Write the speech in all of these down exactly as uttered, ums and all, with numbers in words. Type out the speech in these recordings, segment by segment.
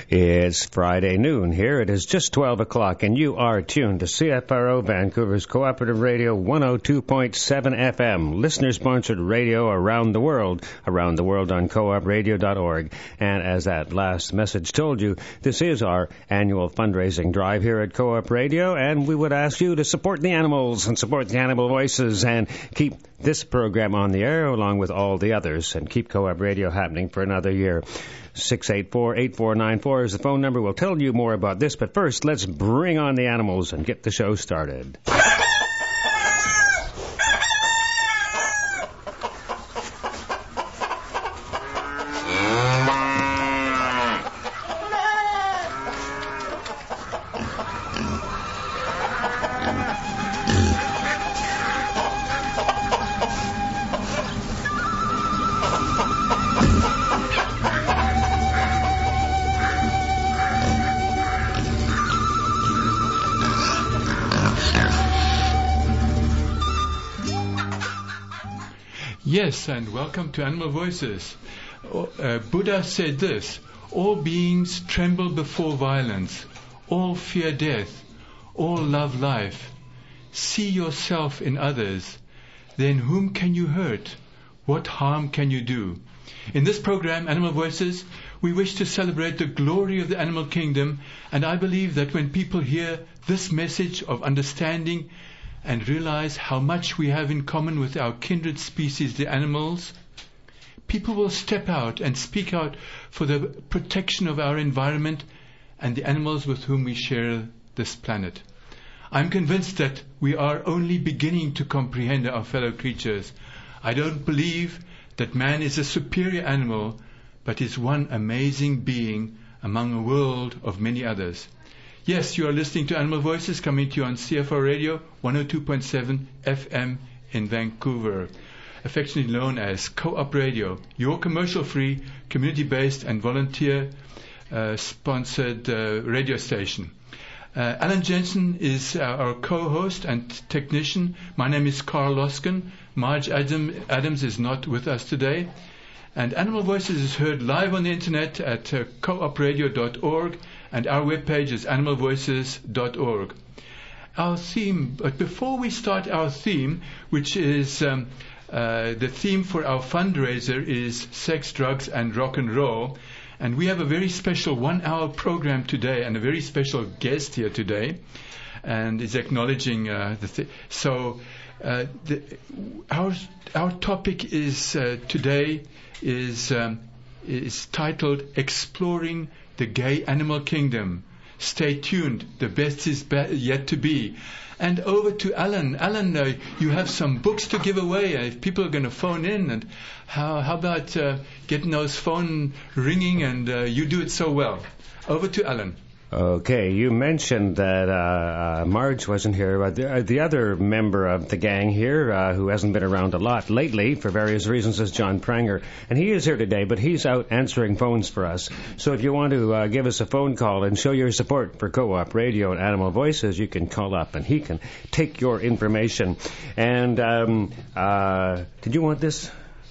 It's Friday noon here. It is just twelve o'clock, and you are tuned to C F R O Vancouver's Cooperative Radio one oh two point seven F M, listener-sponsored radio around the world, around the world on co op radio dot org. And as that last message told you, this is our annual fundraising drive here at Co-op Radio, and we would ask you to support the animals and support the animal voices and keep this program on the air along with all the others and keep Co-op Radio happening for another year. six eight four, eight four nine four is the phone number. We'll tell you more about this, but first, let's bring on the animals and get the show started. Yes, and welcome to Animal Voices. Uh, Buddha said this: all beings tremble before violence, all fear death, all love life. See yourself in others, then whom can you hurt? What harm can you do? In this program, Animal Voices, we wish to celebrate the glory of the animal kingdom, and I believe that when people hear this message of understanding and realize how much we have in common with our kindred species, the animals, people will step out and speak out for the protection of our environment and the animals with whom we share this planet. I'm convinced that we are only beginning to comprehend our fellow creatures. I don't believe that man is a superior animal, but is one amazing being among a world of many others. Yes, you are listening to Animal Voices, coming to you on C F R Radio one oh two point seven F M in Vancouver, affectionately known as Co-op Radio, your commercial-free, community-based and volunteer-sponsored uh, uh, radio station. Uh, Alan Jensen is uh, our co-host and technician. My name is Carl Loskin. Marge Adam, Adams is not with us today. And Animal Voices is heard live on the internet at uh, co op radio dot org, and our webpage is animal voices dot org. Our theme, but before we start our theme, which is um, uh, the theme for our fundraiser is sex, drugs, and rock and roll. And we have a very special one-hour program today and a very special guest here today, and is acknowledging uh, the th- so uh, the, our our topic is uh, today is um, is titled Exploring the Gay Animal Kingdom. Stay tuned. The best is be- yet to be. And over to Alan. Alan, uh, you have some books to give away. Uh, if people are going to phone in, and how how about uh, getting those phone ringing? And uh, you do it so well. Over to Alan. Okay, you mentioned that uh, uh, Marge wasn't here, but the, uh, the other member of the gang here, uh, who hasn't been around a lot lately for various reasons, is John Pranger. And he is here today, but he's out answering phones for us. So if you want to uh, give us a phone call and show your support for Co-op Radio and Animal Voices, you can call up and he can take your information. And um, uh, did you want this?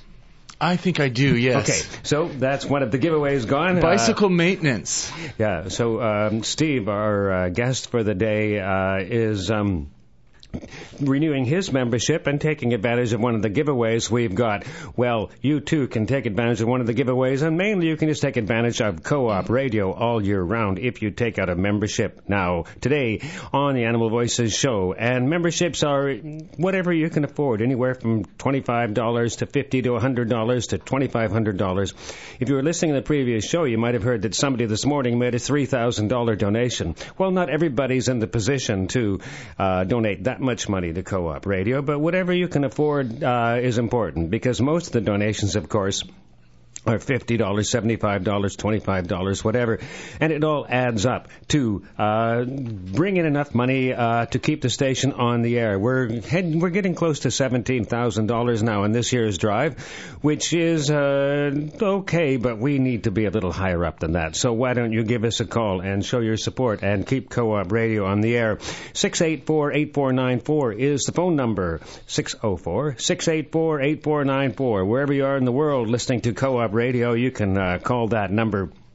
I think I do, yes. Okay, so that's one of the giveaways gone. Bicycle uh, maintenance. Yeah, so um, Steve, our uh, guest for the day, uh, is um, renewing his membership and taking advantage of one of the giveaways we've got. Well, you too can take advantage of one of the giveaways, and mainly you can just take advantage of Co-op Radio all year round if you take out a membership now, today, on the Animal Voices show. And memberships are whatever you can afford, anywhere from twenty-five dollars to fifty dollars to one hundred dollars to twenty-five hundred dollars. If you were listening to the previous show, you might have heard that somebody this morning made a three thousand dollars donation. Well, not everybody's in the position to uh, donate that much money to Co-op Radio, but whatever you can afford uh, is important, because most of the donations, of course, or fifty dollars, seventy-five dollars, twenty-five dollars, whatever. And it all adds up to uh, bring in enough money uh, to keep the station on the air. We're heading, we're getting close to seventeen thousand dollars now in this year's drive, which is uh, okay, but we need to be a little higher up than that. So why don't you give us a call and show your support and keep Co-op Radio on the air. six eight four, eight four nine four is the phone number. six oh four, six eight four, eight four nine four. Wherever you are in the world listening to Co-op Radio, you can uh, call that number.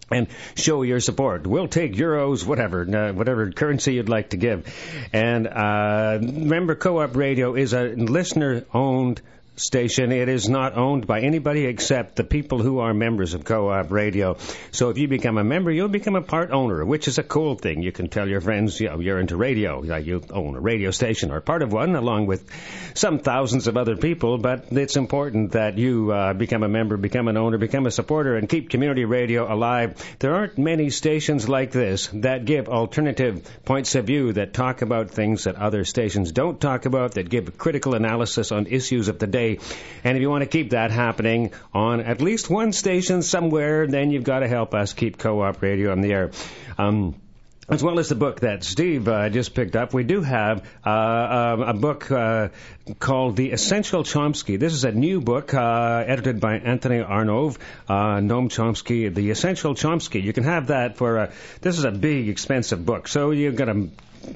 and show your support. We'll take euros, whatever, uh, whatever currency you'd like to give. And uh, remember, Co-op Radio is a listener-owned station. It is not owned by anybody except the people who are members of Co-op Radio. So if you become a member, you'll become a part owner, which is a cool thing. You can tell your friends, you know, you're into radio. You own a radio station or part of one, along with some thousands of other people. But it's important that you uh, become a member, become an owner, become a supporter, and keep community radio alive. There aren't many stations like this that give alternative points of view, that talk about things that other stations don't talk about, that give critical analysis on issues of the day. And if you want to keep that happening on at least one station somewhere, then you've got to help us keep Co-op Radio on the air. Um, As well as the book that Steve uh, just picked up, we do have uh, uh, a book uh, called The Essential Chomsky. This is a new book uh, edited by Anthony Arnove, uh, Noam Chomsky, The Essential Chomsky. You can have that for, uh, this is a big, expensive book, so you've got to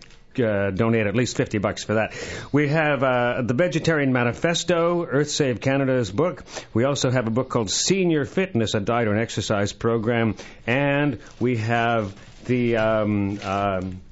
Uh, donate at least fifty bucks for that. We have uh, the Vegetarian Manifesto, Earth Save Canada's book. We also have a book called Senior Fitness, a diet and exercise program. And we have the... Um, um,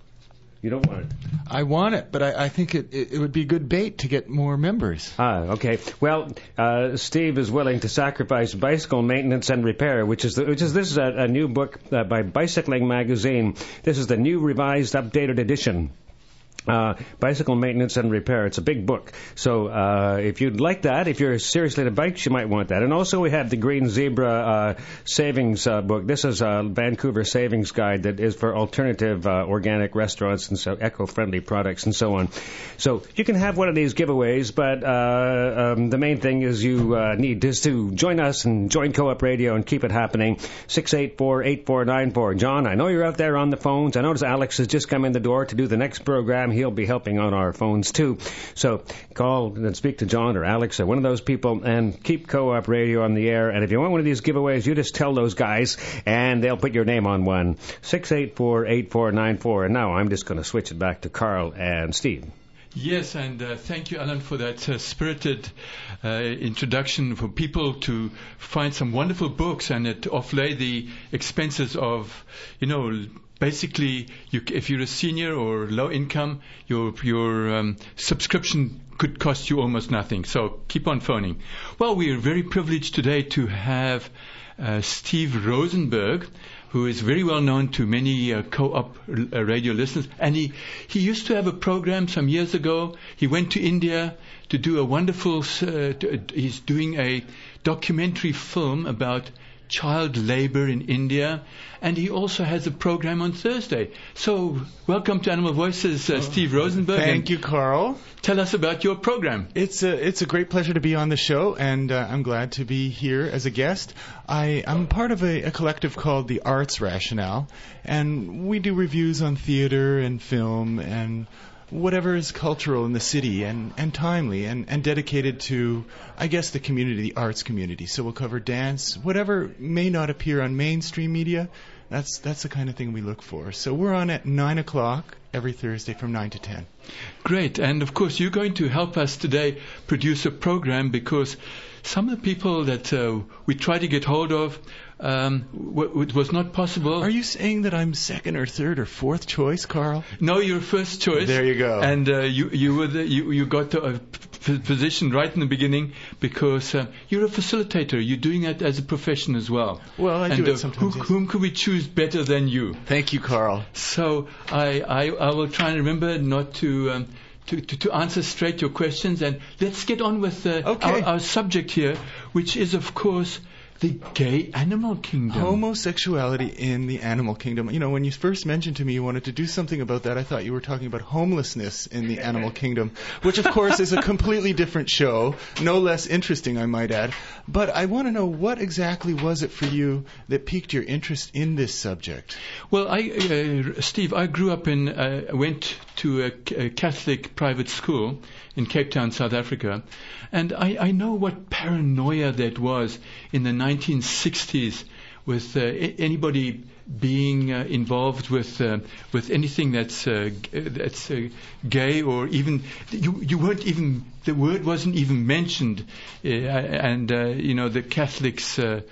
you don't want it? I want it, but I, I think it, it, it would be good bait to get more members. Ah, okay. Well, uh, Steve is willing to sacrifice bicycle maintenance and repair, which is the, which is this is a, a new book uh, by Bicycling Magazine. This is the new revised, updated edition. Uh, bicycle maintenance and repair. It's a big book. So uh, if you'd like that, if you're seriously into bikes, you might want that. And also we have the Green Zebra uh, Savings uh, book. This is a Vancouver Savings Guide that is for alternative uh, organic restaurants and so eco-friendly products and so on. So you can have one of these giveaways, but uh, um, the main thing is you uh, need is to join us and join Co-op Radio and keep it happening. six eight four, eight four nine four. John, I know you're out there on the phones. I notice Alex has just come in the door to do the next program. He'll be helping on our phones, too. So call and speak to John or Alex or one of those people and keep Co-op Radio on the air. And if you want one of these giveaways, you just tell those guys, and they'll put your name on one. six eight four, eight four nine four. And now I'm just going to switch it back to Carl and Steve. Yes, and uh, thank you, Alan, for that uh, spirited uh, introduction for people to find some wonderful books and uh, to offlay the expenses of, you know, basically, you, if you're a senior or low income, your your um, subscription could cost you almost nothing. So keep on phoning. Well, we are very privileged today to have uh, Steve Rosenberg, who is very well known to many uh, Co-op uh, radio listeners. And he, he used to have a program some years ago. He went to India to do a wonderful, uh, to, uh, he's doing a documentary film about child labor in India, and he also has a program on Thursday. So, welcome to Animal Voices, uh, Steve Rosenberg. Thank you, Carl. Tell us about your program. It's a it's a great pleasure to be on the show, and uh, I'm glad to be here as a guest. I, I'm part of a, a collective called the Arts Rationale, and we do reviews on theater and film and whatever is cultural in the city and, and timely and, and dedicated to, I guess, the community, the arts community. So we'll cover dance, whatever may not appear on mainstream media. That's that's the kind of thing we look for. So we're on at nine o'clock every Thursday from nine to ten. Great. And, of course, you're going to help us today produce a program because some of the people that uh, we try to get hold of, um, w- it was not possible. Are you saying that I'm second or third or fourth choice, Carl? No, you're first choice. There you go. And uh, you you were the, you you got the uh, p- position right in the beginning because uh, you're a facilitator. You're doing it as a profession as well. Well, I and, do uh, it sometimes. Who, Yes. Whom could we choose better than you? Thank you, Carl. So I I, I will try and remember not to. Um, To, to, to answer straight your questions, and let's get on with uh, okay. our, our subject here, which is, of course, the gay animal kingdom. Homosexuality in the animal kingdom. You know, when you first mentioned to me you wanted to do something about that, I thought you were talking about homelessness in the animal kingdom, which, of course, is a completely different show, no less interesting, I might add. But I want to know, what exactly was it for you that piqued your interest in this subject? Well, I, uh, Steve, I grew up in, uh, went to a, a Catholic private school in Cape Town, South Africa, and I, I know what paranoia that was in the nineteen sixties with uh, a- anybody being uh, involved with uh, with anything that's uh, g- that's uh, gay, or even you you weren't even, the word wasn't even mentioned, uh, and uh, you know the Catholics uh,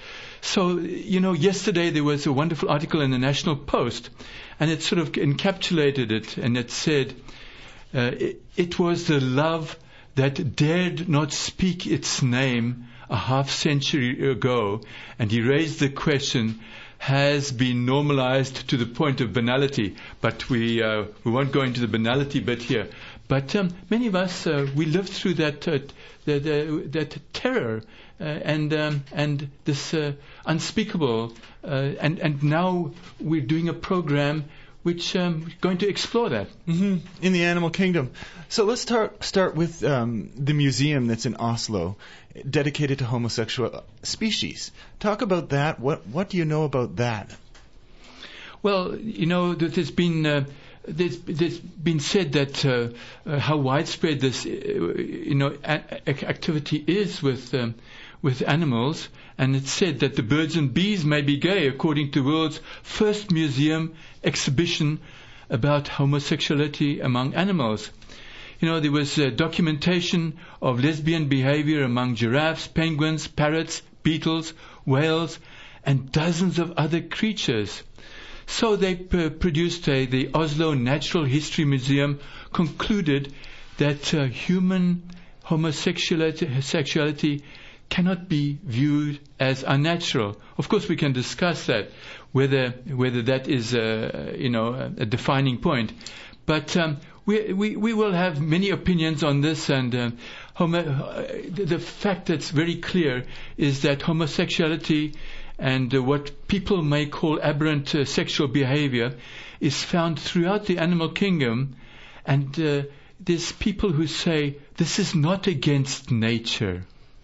So, you know, yesterday there was a wonderful article in the National Post, and it sort of encapsulated it, and it said, uh, it, it was the love that dared not speak its name a half century ago, and he raised the question, has been normalized to the point of banality. But we uh, we won't go into the banality bit here. But um, many of us, uh, we lived through that uh, the, the, that terror uh, and um, and this uh, unspeakable, uh, and and now we're doing a program which um, going to explore that. Mm-hmm. In the animal kingdom. So let's start start with um, the museum that's in Oslo, dedicated to homosexual species. Talk about that. What what do you know about that? Well, you know, there's been uh, there's, there's been said that uh, uh, how widespread this uh, you know a- activity is with um, with animals, and it's said that the birds and bees may be gay, according to the world's first museum exhibition about homosexuality among animals. You know, there was uh, documentation of lesbian behavior among giraffes, penguins, parrots, beetles, whales, and dozens of other creatures. So they p- produced a, the Oslo Natural History Museum concluded that uh, human homosexuality sexuality cannot be viewed as unnatural. Of course, we can discuss that, whether whether that is a, you know a, a defining point. But um, we, we we will have many opinions on this, and uh, homo- uh, the, the fact that's very clear is that homosexuality and uh, what people may call aberrant uh, sexual behavior is found throughout the animal kingdom, and uh, there's people who say this is not against nature.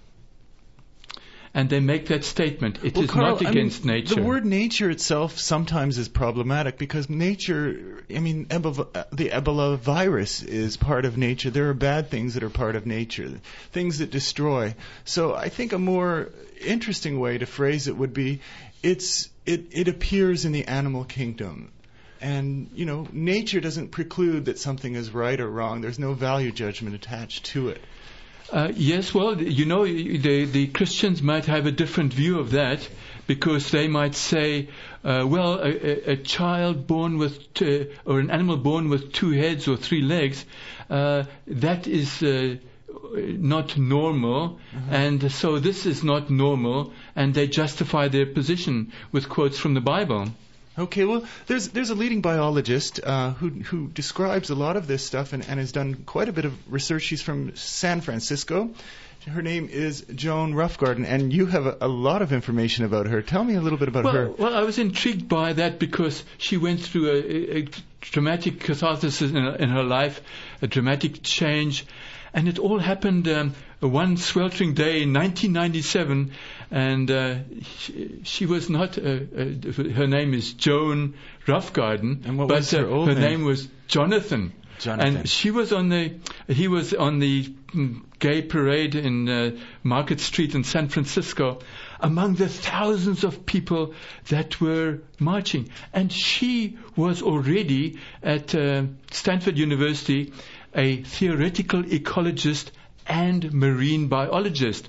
And they make that statement. It well, is Carl, not against I mean, nature. The word nature itself sometimes is problematic because nature, I mean, Ebola, the Ebola virus is part of nature. There are bad things that are part of nature, things that destroy. So I think a more interesting way to phrase it would be, it's it, it appears in the animal kingdom. And, you know, nature doesn't preclude that something is right or wrong. There's no value judgment attached to it. Uh, yes, well, you know, the, the Christians might have a different view of that, because they might say, uh, well, a, a child born with, two, or an animal born with two heads or three legs, uh, that is uh, not normal, mm-hmm. and so this is not normal, and they justify their position with quotes from the Bible. Okay, well, there's there's a leading biologist uh, who who describes a lot of this stuff and, and has done quite a bit of research. She's from San Francisco. Her name is Joan Roughgarden, and you have a, a lot of information about her. Tell me a little bit about well, her. Well, I was intrigued by that because she went through a, a dramatic catharsis in, in her life, a dramatic change, and it all happened um, one sweltering day in nineteen ninety-seven, and uh, she, she was not, uh, uh, her name is Joan Roughgarden, and what but was her, uh, old her name? name was Jonathan. Jonathan. And she was on the, he was on the gay parade in uh, Market Street in San Francisco, among the thousands of people that were marching. And she was already at uh, Stanford University a theoretical ecologist and marine biologist.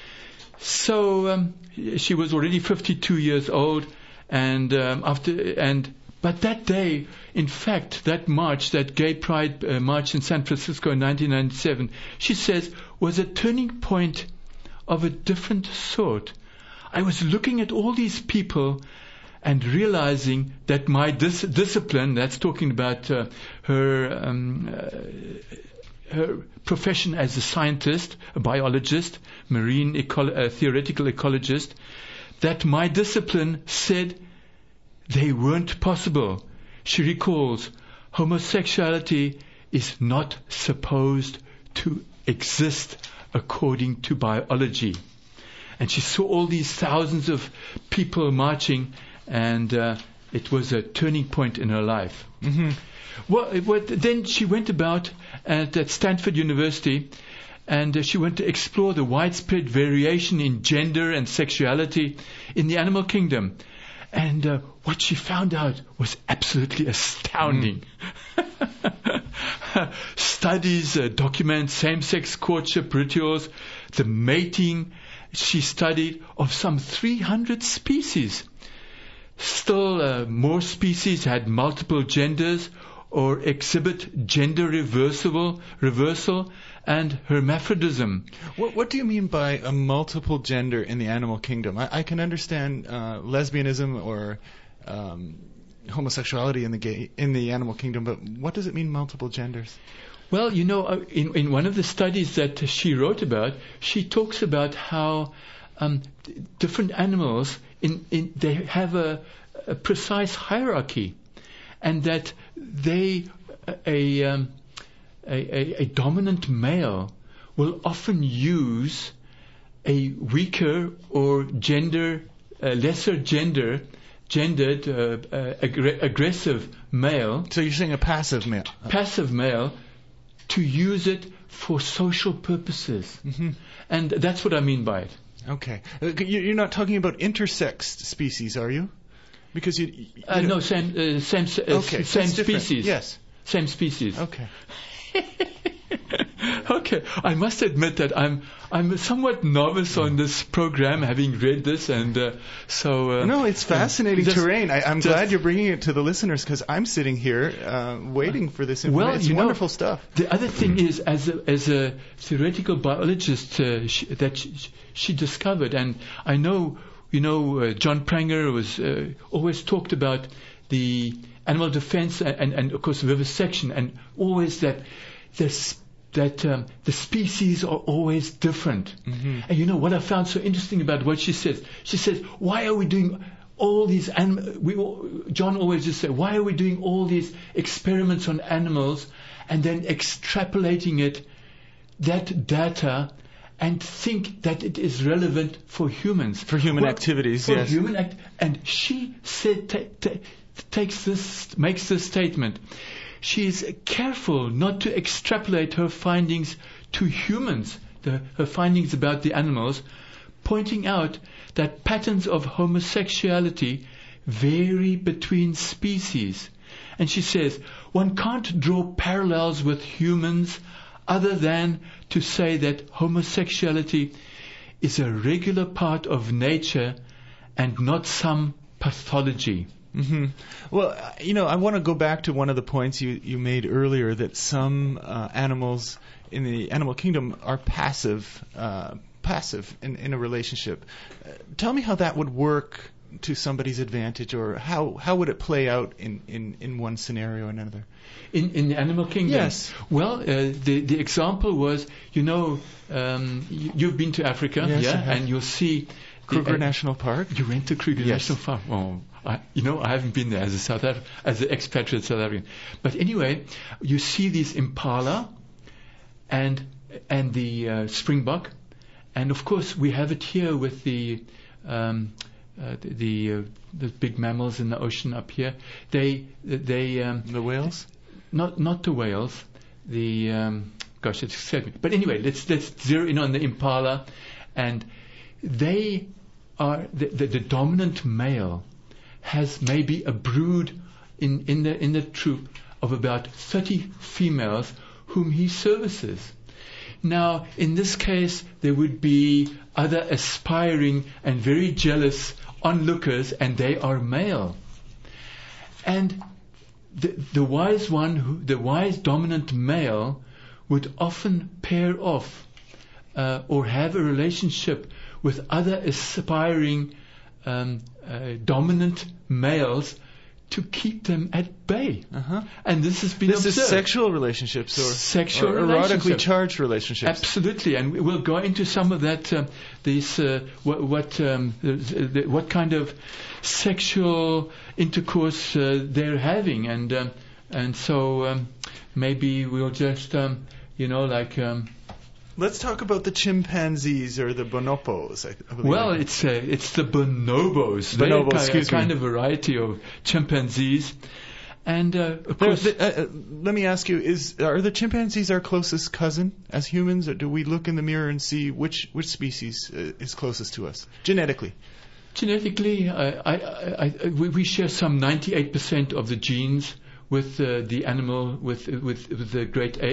So um, she was already fifty-two years old, and um, after and but that day, in fact, that march, that gay pride uh, march in San Francisco in nineteen ninety-seven, she says, was a turning point of a different sort. I was looking at all these people and realizing that my dis- discipline, that's talking about uh, her um, uh, her profession as a scientist, a biologist, marine eco- uh, theoretical ecologist, that my discipline said they weren't possible. She recalls, homosexuality is not supposed to exist according to biology. And she saw all these thousands of people marching, and uh, it was a turning point in her life. Mm-hmm. Well, what, then she went about at, at Stanford University, and uh, she went to explore the widespread variation in gender and sexuality in the animal kingdom. And uh, what she found out was absolutely astounding. Mm. Studies uh, document same-sex courtship rituals, the mating she studied of some three hundred species. Still, uh, more species had multiple genders or exhibit gender reversible, reversal and hermaphrodism. What, what do you mean by a multiple gender in the animal kingdom? I, I can understand uh, lesbianism or um, homosexuality in the gay, in the animal kingdom, but what does it mean, multiple genders? Well, you know, uh, in, in one of the studies that she wrote about, she talks about how um, d- different animals, in, in they have a, a precise hierarchy, and that they a, um, a, a, a dominant male will often use a weaker or gender uh, lesser gender gendered uh, uh, aggr- aggressive male. So you're saying a passive male? Passive male. To use it for social purposes. Mm-hmm. And that's what I mean by it. Okay. Uh, you- You're not talking about intersexed species, are you? Because you... you Uh, know- no, same, uh, same, uh, Okay, same that's different. species. Yes. Same species. Okay. Okay, I must admit that I'm I'm somewhat novice on this program, having read this, and uh, so. Uh, No, it's fascinating just- terrain. I, I'm just- glad you're bringing it to the listeners because I'm sitting here uh, waiting for this information. Well, it's you know, wonderful stuff. The other thing is, as a, as a theoretical biologist, uh, she, that she, she discovered, and I know, you know, uh, John Pranger was uh, always talked about the animal defense and, and, and of course vivisection, and always that this. that um, the species are always different. Mm-hmm. And you know what I found so interesting about what she says? She says, why are we doing all these animals? We, John always just said, why are we doing all these experiments on animals and then extrapolating it, that data, and think that it is relevant for humans? For human Well, activities, for yes. human act- and she said, ta- ta- takes this, makes this statement. She is careful not to extrapolate her findings to humans, the, her findings about the animals, pointing out that patterns of homosexuality vary between species. And she says, one can't draw parallels with humans other than to say that homosexuality is a regular part of nature and not some pathology. Mm-hmm. Well, uh, you know, I want to go back to one of the points you, you made earlier, that some uh, animals in the animal kingdom are passive, uh, passive in, in a relationship. Uh, tell me how that would work to somebody's advantage, or how, how would it play out in, in, in one scenario or another? In, in the animal kingdom? Yes. Well, uh, the, the example was, you know, um, you, you've been to Africa, Yes, I yeah, have. and you'll see... Kruger the, uh, National Park? You went to Kruger Yes. National Park? Oh, I, you know, I haven't been there as a South Af- as an expatriate South African. But anyway, you see these impala and and the uh, springbok, and of course we have it here with the um, uh, the the, uh, the big mammals in the ocean up here. They they um, The whales? not not the whales. The um, gosh, it's escaped me. But anyway, let's let's zero in on the impala, and they are the, the, the dominant male has maybe a brood in, in the in the troop of about thirty females whom he services. Now, in this case, there would be other aspiring and very jealous onlookers, and they are male. And the, the wise one, who, the wise dominant male, would often pair off uh, or have a relationship with other aspiring um, uh, dominant males to keep them at bay. Uh-huh. And this has been This observed. is sexual relationships or, Sexual or erotically relationship. charged relationships. Absolutely, and we- we'll go into some of that. Uh, these uh, what what, um, the, the, what kind of sexual intercourse uh, they're having, and um, and so um, maybe we'll just um, you know like. Um, Let's talk about the chimpanzees or the bonobos. I I believe Well, I- it's uh, it's the bonobos. They're Bonobo, ki- excuse a kind me. of variety of chimpanzees, and uh, of There- course, the- uh, uh, let me ask you: Is are the chimpanzees our closest cousin as humans, or do we look in the mirror and see which which species uh, is closest to us genetically? genetically, I, I, I, I, we, we share some ninety-eight percent of the genes with uh, the animal with with with the great apes.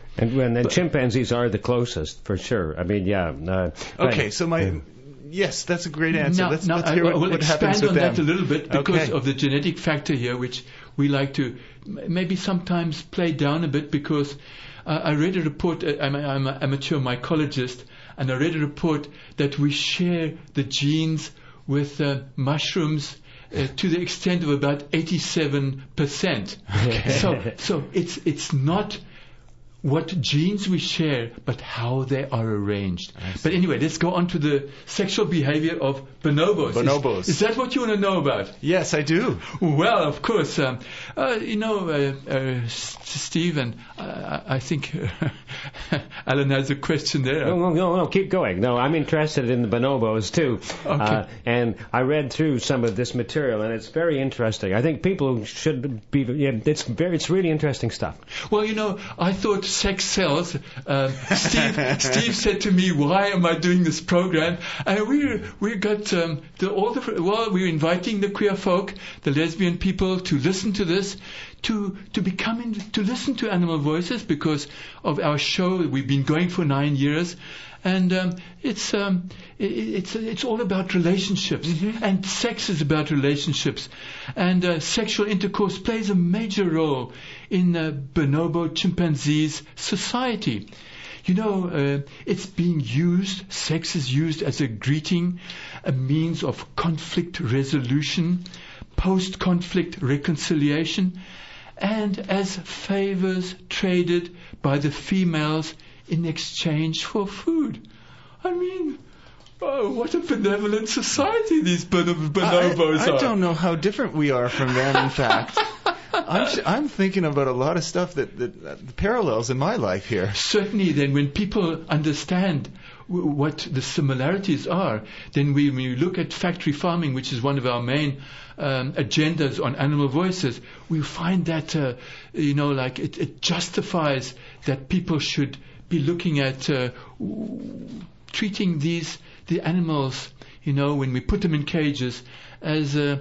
And when the chimpanzees are the closest, for sure. I mean, yeah. Uh, okay, right. so my yes, that's a great answer. Now, let's now let's I, hear what, I will what expand happens with on them. that a little bit because Okay. of the genetic factor here, which we like to m- maybe sometimes play down a bit. Because uh, I read a report. Uh, I'm, I'm an amateur mycologist, and I read a report that we share the genes with uh, mushrooms. Uh, to the extent of about eighty-seven percent. So, so it's it's not what genes we share, but how they are arranged. But anyway, let's go on to the sexual behavior of bonobos. Bonobos. Is, is that what you want to know about? Yes, I do. Well, of course. Um, uh, you know, uh, uh, S- Steve, and uh, I think uh, Alan has a question there. No, no, no, no, keep going. No, I'm interested in the bonobos too. Okay. Uh, and I read through some of this material, and it's very interesting. I think people should be. Yeah, it's very, it's really interesting stuff. Well, you know, I thought sex sells. Um, Steve, Steve said to me, "Why am I doing this program?" And we we got um, the, all the well, we're inviting the queer folk, the lesbian people, to listen to this, to to become in, to listen to Animal Voices because of our show. We've been going for nine years. And um, it's um, it, it's it's all about relationships, mm-hmm. and sex is about relationships, and uh, sexual intercourse plays a major role in uh, bonobo chimpanzees' society. You know, uh, it's being used. Sex is used as a greeting, a means of conflict resolution, post-conflict reconciliation, and as favors traded by the females in exchange for food. I mean, oh, what a benevolent society these bon- bonobos I, I are. don't know how different we are from them, in fact. I'm, sh- I'm thinking about a lot of stuff that, that, that parallels in my life here. Certainly, then when people understand w- what the similarities are, then we, when we look at factory farming, which is one of our main um, agendas on Animal Voices, we find that, uh, you know, like it, it justifies that people should be looking at uh, w- treating these the animals, you know, when we put them in cages, as uh,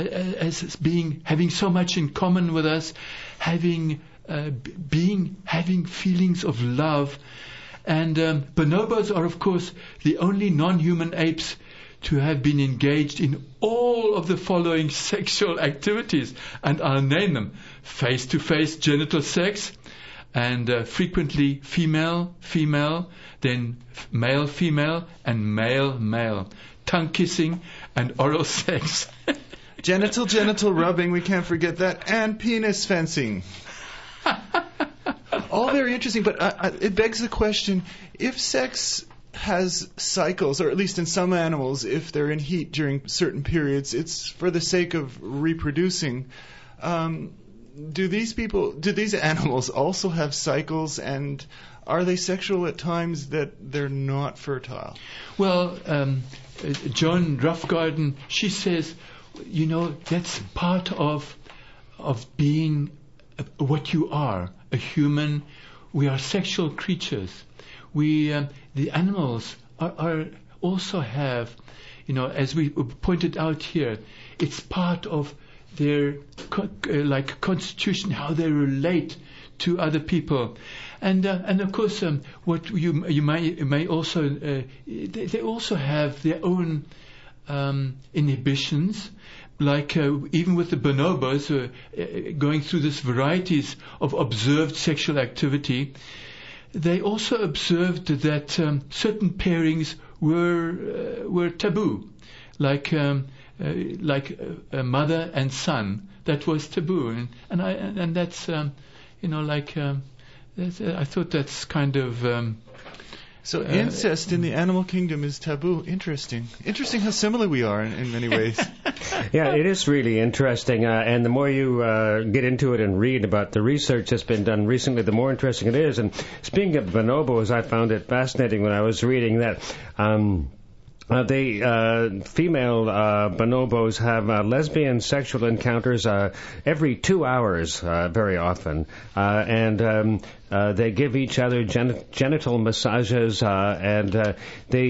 as, as being having so much in common with us, having uh, b- being having feelings of love, and um, bonobos are of course the only non-human apes to have been engaged in all of the following sexual activities, and I'll name them: face-to-face genital sex. And uh, frequently female, female, then f- male, female, and male, male. Tongue kissing and oral sex. Genital, genital rubbing, we can't forget that, and penis fencing. All very interesting, but uh, uh, it begs the question, if sex has cycles, or at least in some animals, if they're in heat during certain periods, it's for the sake of reproducing. Um, Do these people, do these animals also have cycles, and are they sexual at times that they're not fertile? Well, um, uh, Joan Roughgarden, she says, you know, that's part of of being uh, what you are, a human. We are sexual creatures. We, um, the animals, are, are also have, you know, as we pointed out here, it's part of their co- uh, like constitution, how they relate to other people, and uh, and of course, um, what you you may you may also uh, they, they also have their own um, inhibitions, like uh, even with the bonobos uh, uh, going through this varieties of observed sexual activity. They also observed that um, certain pairings were uh, were taboo, like. Um, Uh, like a, a mother and son, that was taboo, and and I and, and that's um, you know like um, that's, uh, I thought that's kind of um, so uh, incest in the animal kingdom is taboo. Interesting, interesting how similar we are in, in many ways. Yeah, it is really interesting, uh, and the more you uh, get into it and read about the research that's been done recently, the more interesting it is. And speaking of bonobos, I found it fascinating when I was reading that. Um, Uh, they uh, female uh, bonobos have uh, lesbian sexual encounters uh, every two hours, uh, very often, uh, and um, uh, they give each other gen- genital massages, uh, and uh, they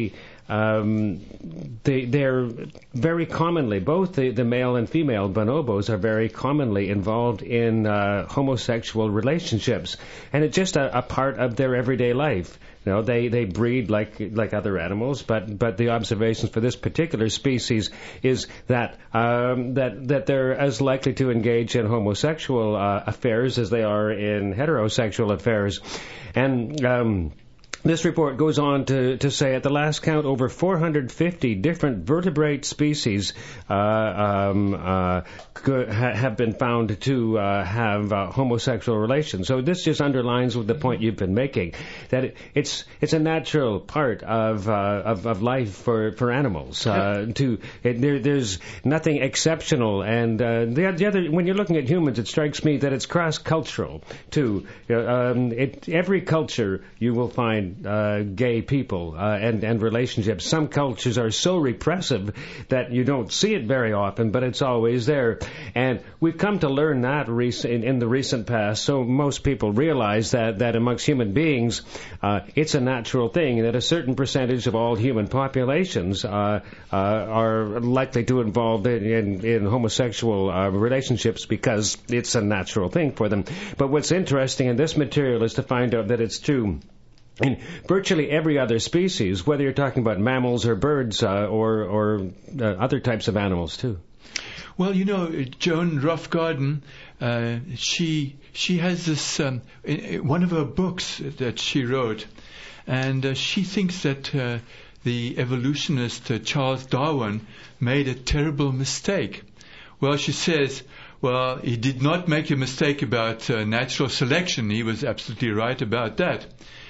um, they, they're very commonly, both the, the male and female bonobos are very commonly involved in uh, homosexual relationships, and it's just a, a part of their everyday life. You know, they, they breed like like other animals, but but the observations for this particular species is that um, that that they're as likely to engage in homosexual uh, affairs as they are in heterosexual affairs, and. Um, This report goes on to, to say, at the last count, over four hundred fifty different vertebrate species uh, um, uh, could, ha, have been found to uh, have uh, homosexual relations. So this just underlines the point you've been making, that it, it's it's a natural part of uh, of, of life for for animals. Uh, to it, there, there's nothing exceptional, and uh, the, the other, when you're looking at humans, it strikes me that it's cross-cultural too. You know, um, it, every culture you will find. Uh, gay people uh, and and relationships. Some cultures are so repressive that you don't see it very often, but it's always there. And we've come to learn that rec- in, in the recent past. So most people realize that that amongst human beings, uh, it's a natural thing that a certain percentage of all human populations uh, uh, are likely to involve in, in, in homosexual uh, relationships because it's a natural thing for them. But what's interesting in this material is to find out that it's true in virtually every other species, whether you're talking about mammals or birds uh, or, or uh, other types of animals too. Well, you know, Joan Roughgarden, uh, she she has this um, in, in one of her books that she wrote, and uh, she thinks that uh, the evolutionist uh, Charles Darwin made a terrible mistake. Well, she says, well, he did not make a mistake about uh, natural selection. He was absolutely right about that.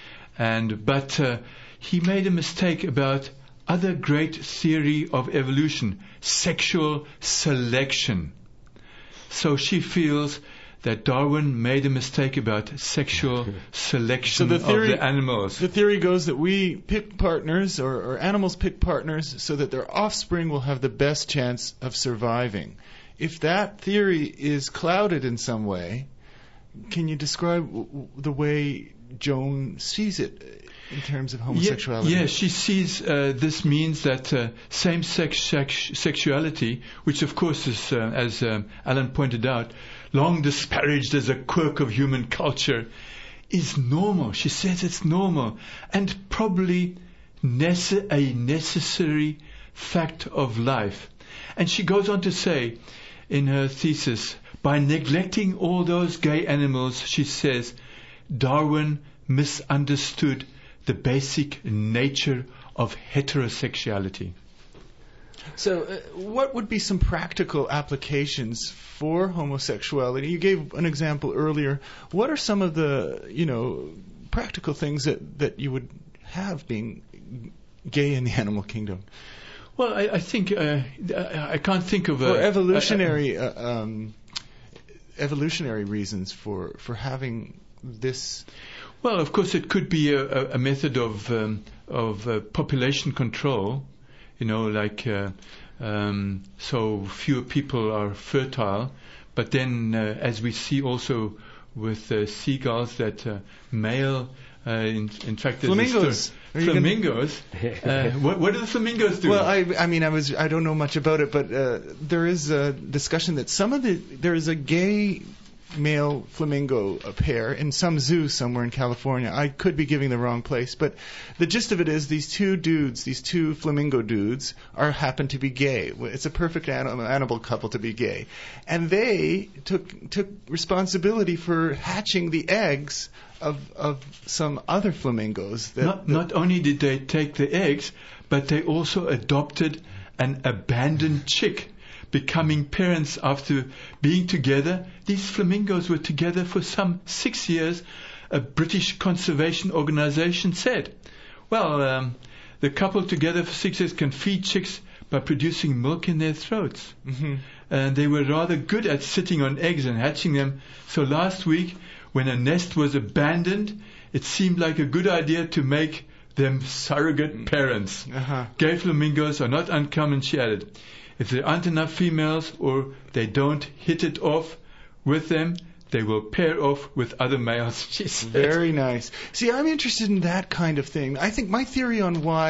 And but uh, he made a mistake about other great theory of evolution, sexual selection. So she feels that Darwin made a mistake about sexual selection so the theory, of the animals. The theory goes that we pick partners, or, or animals pick partners, so that their offspring will have the best chance of surviving. If that theory is clouded in some way, can you describe w- the way Joan sees it in terms of homosexuality? Yes, yeah, she sees uh, this means that uh, same-sex sex- sexuality, which of course is, uh, as um, Alan pointed out, long disparaged as a quirk of human culture, is normal. She says it's normal and probably nece- a necessary fact of life. And she goes on to say in her thesis, by neglecting all those gay animals, she says, Darwin misunderstood the basic nature of heterosexuality. So uh, what would be some practical applications for homosexuality? You gave an example earlier. What are some of the, you know, practical things that, that you would have being gay in the animal kingdom? Well, I, I think uh, I can't think of a... Or evolutionary, a, a, uh, um, evolutionary reasons for, for having this... Well, of course, it could be a, a method of um, of uh, population control, you know, like uh, um, so fewer people are fertile. But then, uh, as we see also with uh, seagulls, that uh, male, uh, in, in fact, flamingos. Flamingos. uh, what, what do the flamingos do? Well, I, I mean, I was I don't know much about it, but uh, there is a discussion that some of the there is a gay male flamingo pair in some zoo somewhere in California. I could be giving the wrong place, but the gist of it is these two dudes, these two flamingo dudes, are happen to be gay. It's a perfect animal, animal couple to be gay, and they took took responsibility for hatching the eggs of of some other flamingos. That, not, that not only did they take the eggs, but they also adopted an abandoned chick, becoming parents after being together. These flamingos were together for some six years, a British conservation organization said. Well, um, the couple together for six years can feed chicks by producing milk in their throats. Mm-hmm. And they were rather good at sitting on eggs and hatching them. So last week, when a nest was abandoned, it seemed like a good idea to make them surrogate parents. Uh-huh. Gay flamingos are not uncommon, she added. If there aren't enough females or they don't hit it off with them, they will pair off with other males, she said. Very nice. See, I'm interested in that kind of thing. I think my theory on why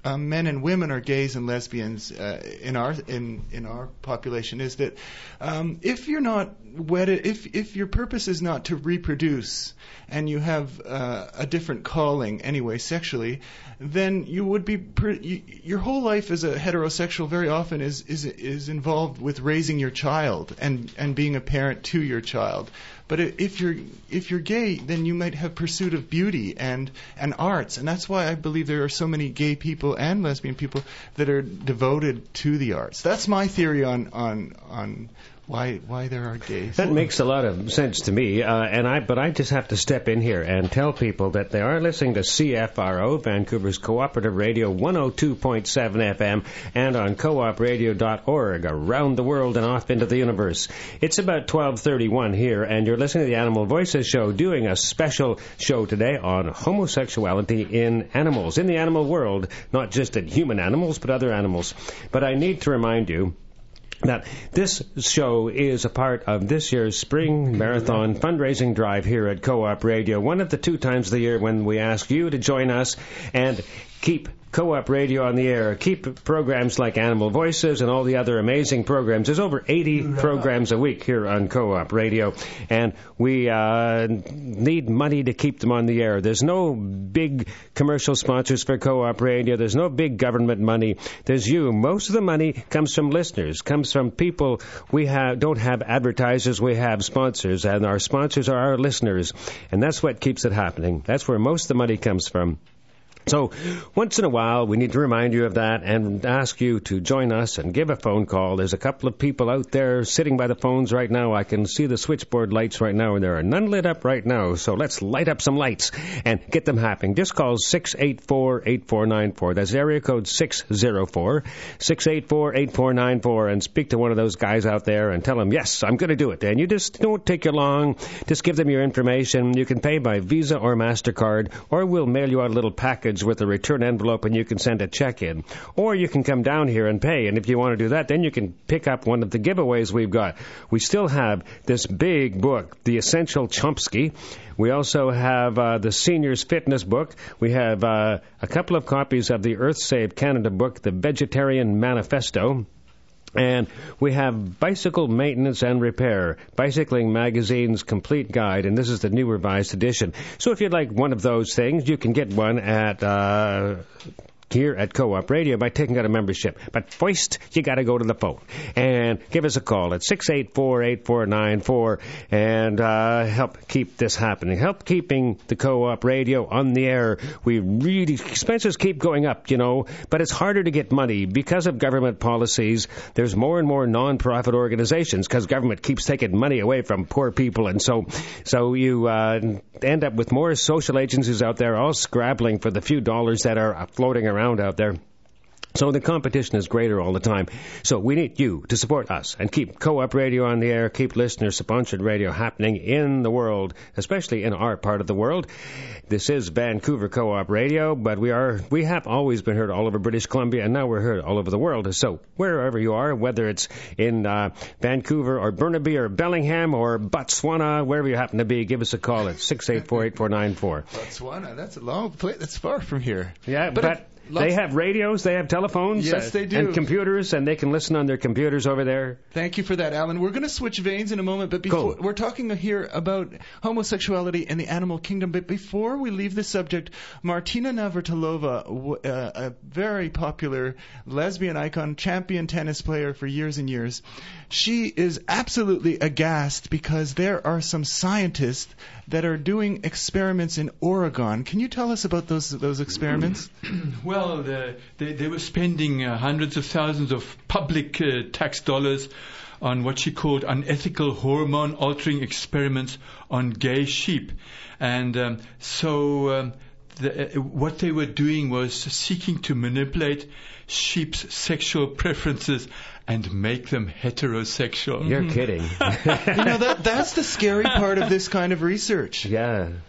uh, men and women are gays and lesbians uh, in our in in our population is that um, if you're not wedded, if if your purpose is not to reproduce, and you have uh, a different calling anyway sexually, then you would be pre- you, your whole life as a heterosexual very often is is is involved with raising your child and and being a parent to your child. But if you're if you're gay, then you might have pursuit of beauty and and arts, and that's why I believe there are so many gay people and lesbian people that are devoted to the arts. That's my theory on on on why why there are gays. That makes a lot of sense to me, uh, and I but I just have to step in here and tell people that they are listening to C F R O, Vancouver's Cooperative Radio, one oh two point seven F M, and on co op radio dot org, around the world and off into the universe. It's about twelve thirty-one here, and you're listening to the Animal Voices show, doing a special show today on homosexuality in animals, in the animal world, not just in human animals, but other animals. But I need to remind you that this show is a part of this year's Spring Marathon fundraising drive here at Co-op Radio, one of the two times of the year when we ask you to join us and keep Co-op Radio on the air, keep programs like Animal Voices and all the other amazing programs. There's over eighty programs a week here on Co-op Radio, and we uh, need money to keep them on the air. There's no big commercial sponsors for Co-op Radio. There's no big government money. There's you. Most of the money comes from listeners, comes from people. We have don't have advertisers, we have sponsors, and our sponsors are our listeners, and that's what keeps it happening. That's where most of the money comes from. So once in a while, we need to remind you of that and ask you to join us and give a phone call. There's a couple of people out there sitting by the phones right now. I can see the switchboard lights right now, and there are none lit up right now. So let's light up some lights and get them happening. Just call six eight four, eight four nine four. That's area code six oh four, six eight four, eight four nine four, and speak to one of those guys out there and tell them, yes, I'm going to do it. And you just don't take you long. Just give them your information. You can pay by Visa or MasterCard, or we'll mail you out a little package with a return envelope, and you can send a check in. Or you can come down here and pay, and if you want to do that, then you can pick up one of the giveaways we've got. We still have this big book, The Essential Chomsky. We also have uh, the Seniors Fitness book. We have uh, a couple of copies of the Earth Save Canada book, The Vegetarian Manifesto. And we have Bicycle Maintenance and Repair, Bicycling Magazine's Complete Guide, and this is the new revised edition. So if you'd like one of those things, you can get one at uh, here at Co-op Radio by taking out a membership. But first, you got to go to the phone and give us a call at six eight four, eight four nine four and uh, help keep this happening. Help keeping the Co-op Radio on the air. We really, expenses keep going up, you know, but it's harder to get money because of government policies. There's more and more non-profit organizations because government keeps taking money away from poor people, and so so you uh, end up with more social agencies out there all scrabbling for the few dollars that are floating around around out there. So the competition is greater all the time. So we need you to support us and keep Co-op Radio on the air, keep listener-sponsored radio happening in the world, especially in our part of the world. This is Vancouver Co-op Radio, but we are we have always been heard all over British Columbia, and now we're heard all over the world. So wherever you are, whether it's in uh, Vancouver or Burnaby or Bellingham or Botswana, wherever you happen to be, give us a call at six eight four, eight four nine four. Botswana, that's a long place. That's far from here. Yeah, but... but Lots they have radios, they have telephones, yes, they do. and computers, and they can listen on their computers over there. Thank you for that, Alan. We're going to switch veins in a moment, but before cool. we're talking here about homosexuality in the animal kingdom. But before we leave the subject, Martina Navratilova, uh, a very popular lesbian icon, champion tennis player for years and years, she is absolutely aghast because there are some scientists that are doing experiments in Oregon. Can you tell us about those those experiments? Well, the, they, they were spending uh, hundreds of thousands of public uh, tax dollars on what she called unethical hormone-altering experiments on gay sheep. And um, so um, the, uh, what they were doing was seeking to manipulate sheep's sexual preferences and make them heterosexual. You're kidding. You know, that that's the scary part of this kind of research. Yeah.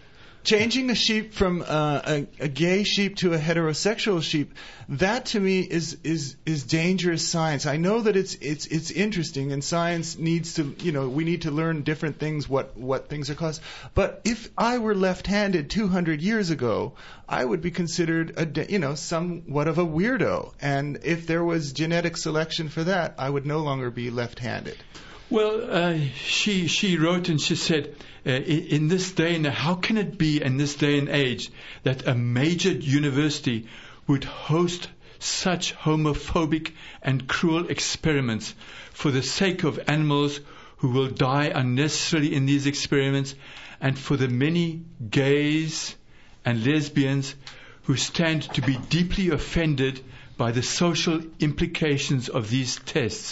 changing a sheep from uh, a, a gay sheep to a heterosexual sheep, that to me is is is dangerous science. I know that it's it's it's interesting, and science needs to, you know, we need to learn different things, what what things are caused. But if I were left-handed two hundred years ago, I would be considered a, you know, somewhat of a weirdo. And if there was genetic selection for that, I would no longer be left-handed. Well, uh, she she wrote and she said, uh, in, in this day and how can it be in this day and age that a major university would host such homophobic and cruel experiments for the sake of animals who will die unnecessarily in these experiments, and for the many gays and lesbians who stand to be deeply offended by the social implications of these tests.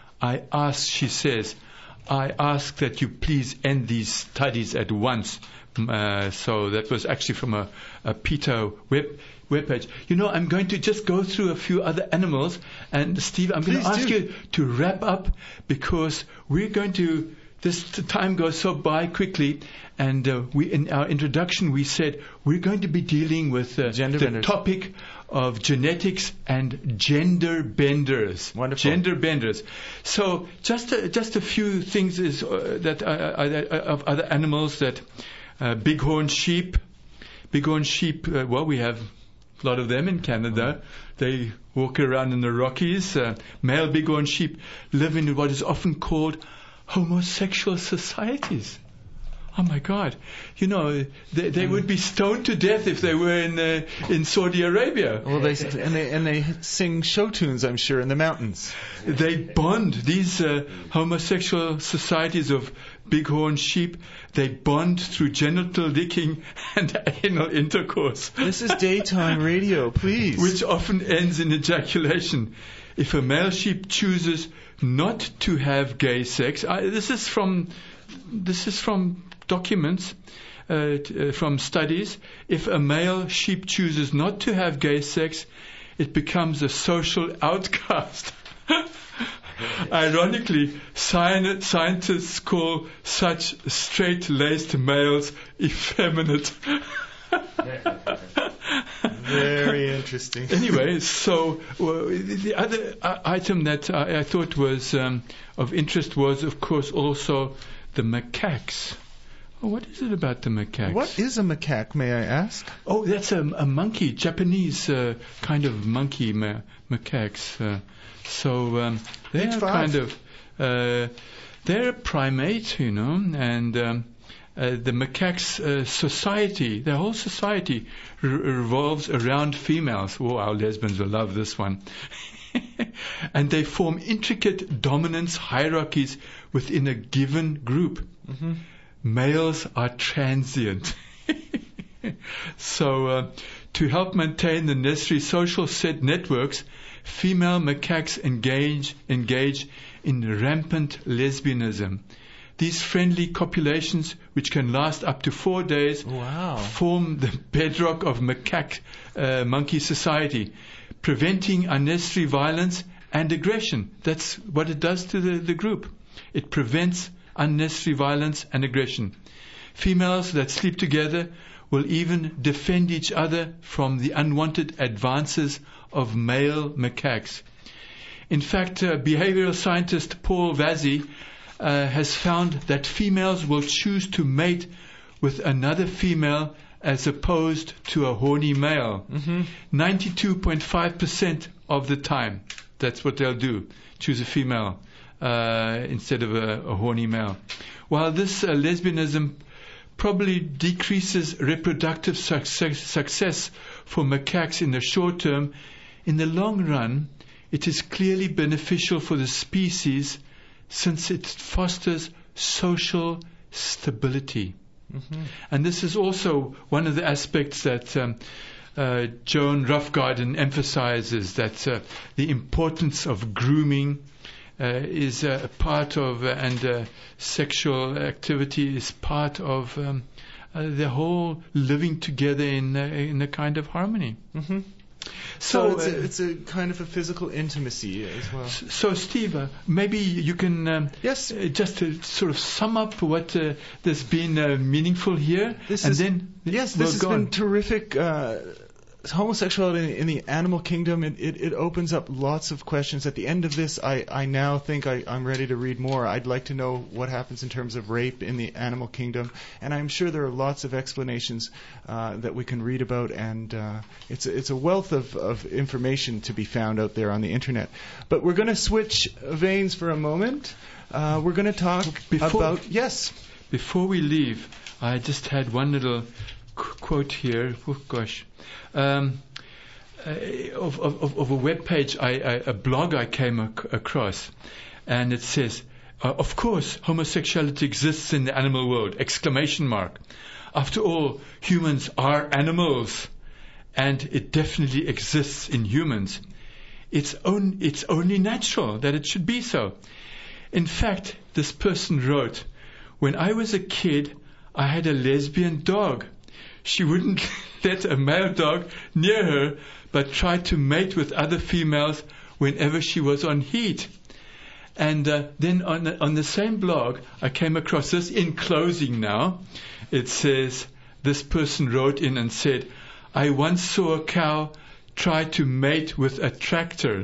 I ask, she says, I ask that you please end these studies at once. Uh, so that was actually from a, a PETA web webpage. You know, I'm going to just go through a few other animals, and Steve, I'm going to ask you to wrap up, because we're going to, this time goes so by quickly, and uh, we in our introduction we said we're going to be dealing with uh, Gender the benders. topic of genetics and gender benders. Wonderful. Gender benders. So just a, just a few things is uh, that uh, uh, of other animals that uh, bighorn sheep. Bighorn sheep. Uh, well, we have a lot of them in Canada. They walk around in the Rockies. Uh, male bighorn sheep live in what is often called homosexual societies. Oh my God! You know, they, they would be stoned to death if they were in uh, in Saudi Arabia. Well, they and they and they sing show tunes, I'm sure, in the mountains. They bond. These uh, homosexual societies of bighorn sheep, they bond through genital licking and anal intercourse. This is daytime radio, please. Which often ends in ejaculation. If a male sheep chooses not to have gay sex, I, this is from this is from. documents uh, t- uh, from studies. If a male sheep chooses not to have gay sex, it becomes a social outcast. Ironically, sci- scientists call such straight-laced males effeminate. Very interesting. Anyway, so well, the other uh, item that I, I thought was um, of interest was, of course, also the macaques. Oh, what is it about the macaques? What is a macaque, may I ask? Oh, that's a, a monkey, Japanese uh, kind of monkey ma- macaques. Uh, so um, they Page are five. kind of uh, they're a primate, you know, and um, uh, the macaques uh, society, the whole society re- revolves around females. Oh, our lesbians will love this one. And they form intricate dominance hierarchies within a given group. Mm-hmm. Males are transient. So, uh, to help maintain the necessary social set networks, female macaques engage engage in rampant lesbianism. These friendly copulations, which can last up to four days, Wow. form the bedrock of macaque uh, monkey society, preventing unnecessary violence and aggression. That's what it does to the, the group. It prevents unnecessary violence and aggression. Females that sleep together will even defend each other from the unwanted advances of male macaques. In fact, uh, behavioral scientist Paul Vazzi uh, has found that females will choose to mate with another female as opposed to a horny male. Mm-hmm. ninety-two point five percent of the time, that's what they'll do, choose a female uh, instead of a, a horny male. While this uh, lesbianism probably decreases reproductive success, success for macaques in the short term, in the long run, it is clearly beneficial for the species since it fosters social stability. Mm-hmm. And this is also one of the aspects that um, uh, Joan Roughgarden emphasizes, that uh, the importance of grooming uh, is uh, a part of, uh, and uh, sexual activity is part of um, uh, the whole living together in, uh, in a kind of harmony. Mm-hmm. So, So, it's, uh, a, it's a kind of a physical intimacy as well. So, Steve, uh, maybe you can um, Yes. uh, just to sort of sum up what uh, there's been uh, meaningful here, This and is, then yes, we'll this has go been on. terrific. Uh, homosexuality in the animal kingdom, it, it, it opens up lots of questions. At the end of this, I, I now think I, I'm ready to read more. I'd like to know what happens in terms of rape in the animal kingdom, and I'm sure there are lots of explanations uh, that we can read about, and uh, it's, a, it's a wealth of, of information to be found out there on the internet. But we're going to switch veins for a moment. Uh, we're going to talk Before- about... Yes. Before we leave, I just had one little qu- quote here. Oh, gosh. Um, uh, of, of, of a web page, I, I, a blog I came ac- across, and it says, uh, of course, homosexuality exists in the animal world, exclamation mark. After all, humans are animals, and it definitely exists in humans. It's, on, it's only natural that it should be so. In fact, this person wrote, when I was a kid, I had a lesbian dog. She wouldn't let a male dog near her, but tried to mate with other females whenever she was on heat. And uh, then on the, on the same blog, I came across this in closing now. It says, this person wrote in and said, I once saw a cow try to mate with a tractor.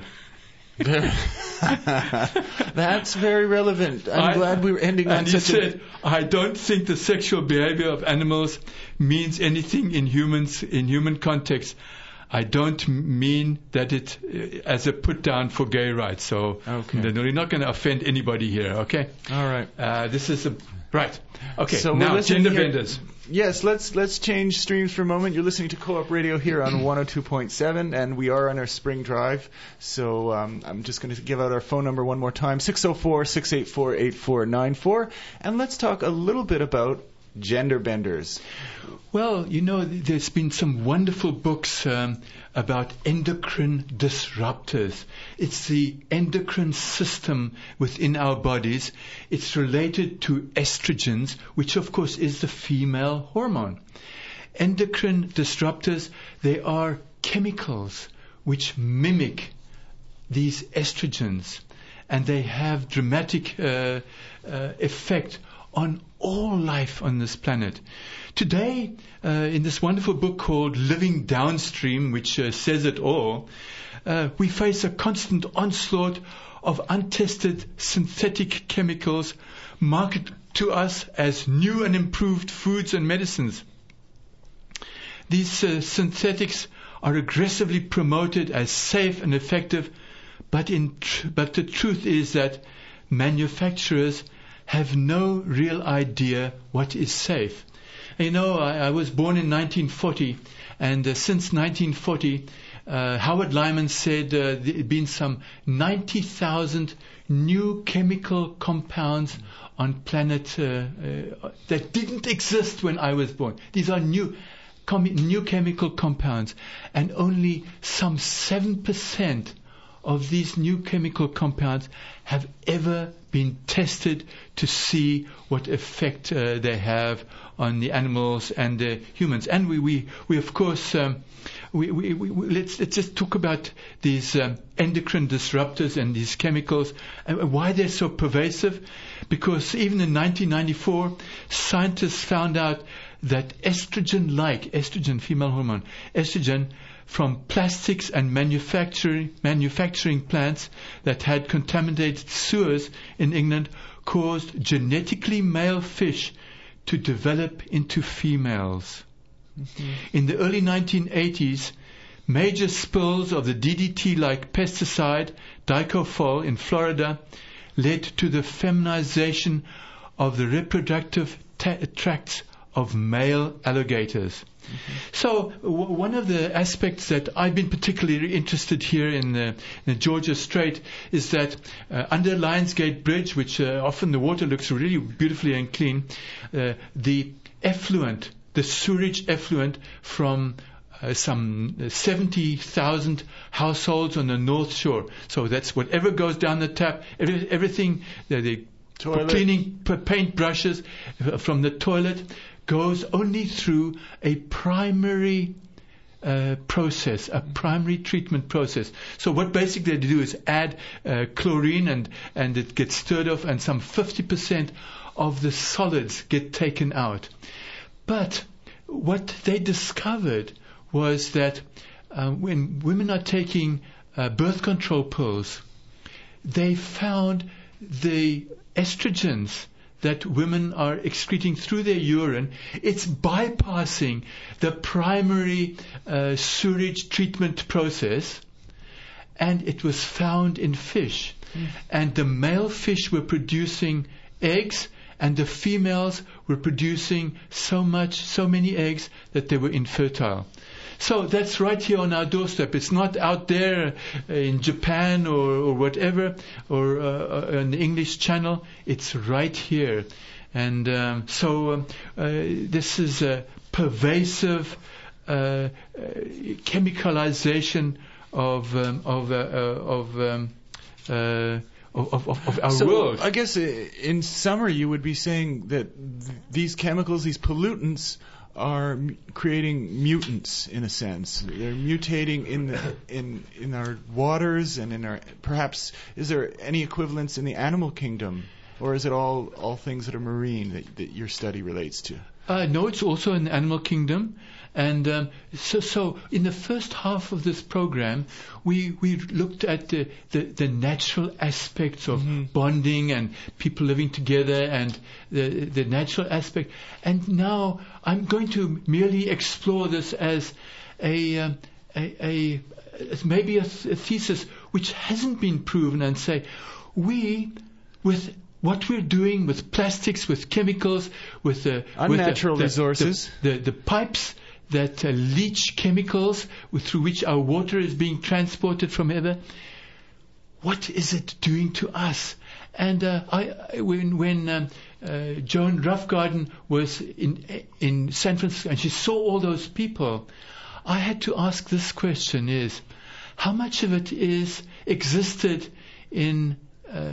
That's very relevant. I'm I- glad we were ending on And he such a... said, I don't think the sexual behavior of animals means anything in humans, in human context. I don't m- mean that it uh, as a put down for gay rights. So Okay. no, we're not going to offend anybody here, okay? All right. Uh, this is a, right. Okay, So we're now listening gender here- benders. Yes, let's let's change streams for a moment. You're listening to Co-op Radio here on one oh two point seven, and we are on our spring drive. So um, I'm just going to give out our phone number one more time, six oh four, six eight four, eight four nine four. And let's talk a little bit about gender benders. Well, you know, there's been some wonderful books um, about endocrine disruptors. It's the endocrine system within our bodies. It's related to estrogens, which of course is the female hormone. Endocrine disruptors, they are chemicals which mimic these estrogens, and they have dramatic uh, uh, effect on all life on this planet. Today, uh, in this wonderful book called Living Downstream, which uh, says it all, uh, we face a constant onslaught of untested synthetic chemicals marketed to us as new and improved foods and medicines. These uh, synthetics are aggressively promoted as safe and effective, but, in tr- but the truth is that manufacturers have no real idea what is safe. You know, I, I was born in nineteen forty, and uh, since nineteen forty, uh, Howard Lyman said uh, there had been some ninety thousand new chemical compounds on planet uh, uh, that didn't exist when I was born. These are new, com- new chemical compounds, and only some seven percent of these new chemical compounds have ever been tested to see what effect uh, they have on the animals and the humans. And we, we, we of course, um, we, we, we, let's, let's just talk about these um, endocrine disruptors and these chemicals and why they're so pervasive. Because even in nineteen ninety-four, scientists found out that estrogen-like, estrogen, female hormone, estrogen, from plastics and manufacturing manufacturing plants that had contaminated sewers in England caused genetically male fish to develop into females. Mm-hmm. In the early nineteen eighties, major spills of the D D T-like pesticide dicofol in Florida led to the feminization of the reproductive ta- tracts of male alligators. Mm-hmm. So w- one of the aspects that I've been particularly interested here in the, in the Georgia Strait is that uh, under Lionsgate Bridge, which uh, often the water looks really beautifully and clean, uh, the effluent, the sewerage effluent from uh, some seventy thousand households on the North Shore. So that's whatever goes down the tap, every, everything, the, the cleaning p- paint brushes uh, from the toilet, goes only through a primary uh, process, a primary treatment process. So what basically they do is add uh, chlorine and, and it gets stirred off, and some fifty percent of the solids get taken out. But what they discovered was that uh, when women are taking uh, birth control pills, they found the estrogens that women are excreting through their urine, it's bypassing the primary uh, sewage treatment process, and it was found in fish. Mm. And the male fish were producing eggs, and the females were producing so much, so many eggs that they were infertile. So that's right here on our doorstep. It's not out there in Japan or, or whatever, or uh, on the English Channel. It's right here. And um, so um, uh, this is a pervasive uh, uh, chemicalization of um, of uh, uh, of um, uh, Of, of, of our so world. I guess in summary, you would be saying that th- these chemicals, these pollutants, are m- creating mutants in a sense. They're mutating in the, in in our waters and in our. Perhaps is there any equivalence in the animal kingdom, or is it all all things that are marine that, that your study relates to? Uh, no, it's also in the animal kingdom. And um, so, so in the first half of this program, we we looked at the, the, the natural aspects of mm-hmm. bonding and people living together and the the natural aspect. And now I'm going to merely explore this as a um, a, a as maybe a, th- a thesis which hasn't been proven, and say we with what we're doing with plastics, with chemicals, with the unnatural with the, resources, the, the, the pipes that uh, leach chemicals with, through which our water is being transported from ever. What is it doing to us? And uh, I, when, when um, uh, Joan Roughgarden was in in San Francisco and she saw all those people, I had to ask this question: is how much of it is existed in uh,